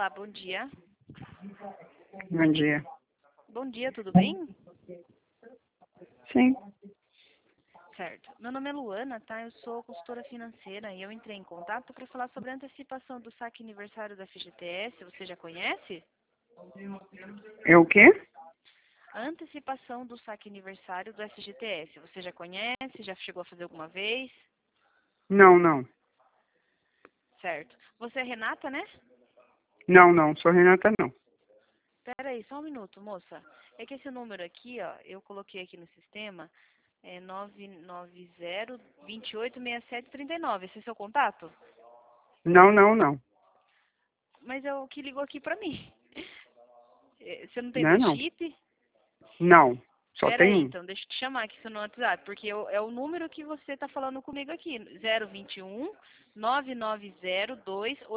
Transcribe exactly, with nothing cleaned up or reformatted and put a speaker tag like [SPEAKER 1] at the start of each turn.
[SPEAKER 1] Olá, bom dia.
[SPEAKER 2] Bom dia.
[SPEAKER 1] Bom dia, tudo bem?
[SPEAKER 2] Sim.
[SPEAKER 1] Certo. Meu nome é Luana, tá? Eu sou consultora financeira e eu entrei em contato para falar sobre a antecipação do saque aniversário da F G T S. Você já conhece?
[SPEAKER 2] É o quê?
[SPEAKER 1] A antecipação do saque aniversário do F G T S. Você já conhece? Já chegou a fazer alguma vez?
[SPEAKER 2] Não, não.
[SPEAKER 1] Certo. Você é Renata, né?
[SPEAKER 2] Não, não. Sou Renata, não.
[SPEAKER 1] Pera aí, só um minuto, moça. É que esse número aqui, ó, eu coloquei aqui no sistema, é nove nove zero, dois oito, seis sete, três nove. Esse é seu contato?
[SPEAKER 2] Não, não, não.
[SPEAKER 1] Mas é o que ligou aqui pra mim. Eh, Você não tem
[SPEAKER 2] Não é
[SPEAKER 1] dois
[SPEAKER 2] não.
[SPEAKER 1] chip?
[SPEAKER 2] Não. Só
[SPEAKER 1] Pera
[SPEAKER 2] tem
[SPEAKER 1] aí,
[SPEAKER 2] um.
[SPEAKER 1] então, deixa eu te chamar aqui no WhatsApp, porque eu- é o número que você tá falando comigo aqui, zero vinte e um, nove nove zero, dois